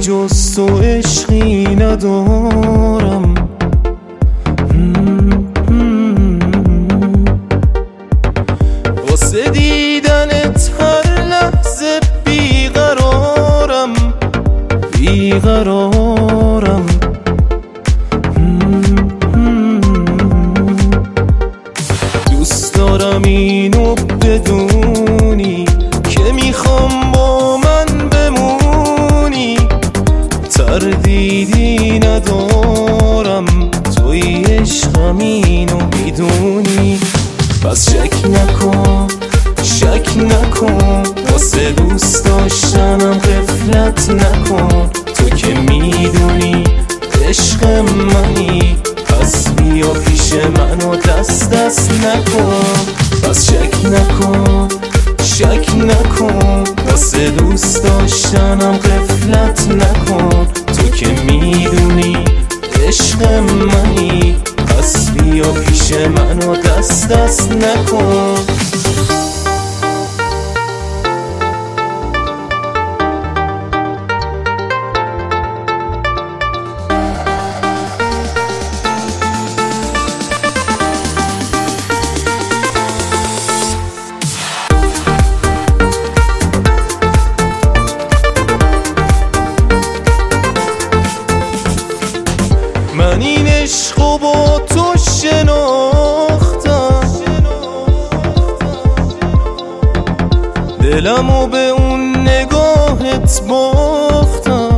جز تو عشقی ندارم. واسه دیدنت هر لحظه بیقرارم بیقرارم. دوست دارم اینو بدونی که میخوام با من بمونی. تردیدی ندارم توی عشقم اینو میدونی. پس شک نکن شک نکن واسه دوست داشتنم غفلت نکن. تو که میدونی عشق منی پس بیا پیش من و دست نکن. پس شک نکن شک نکن واسه دوست داشتنم غفلت نکن. تو که میدونی عشق منی پس بیا پیش من و دست نکن. من این عشقو با تو شناختم، دلمو به اون نگاهت باختم.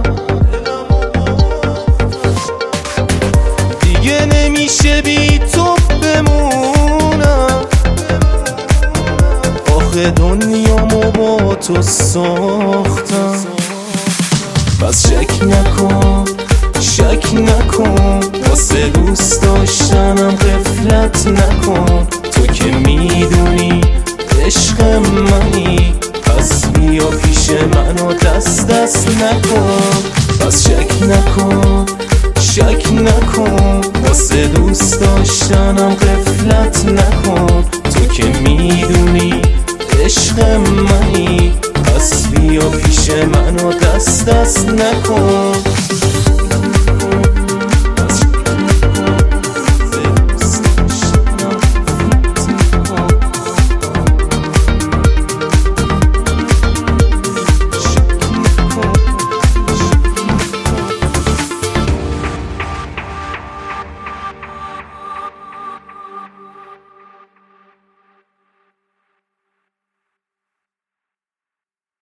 دیگه نمیشه بی تو بمونم، آخه دنیامو با تو ساختم. پس شک نکن شک نکن واسه دوست داشتنم غفلت نکن. تو که میدونی عشق منی پس بیا پیش من و دست نکن. پس شک نکن شک نکن واسه دوست داشتنم غفلت نکن. تو که میدونی عشق منی پس بیا پیش من و دست نکن.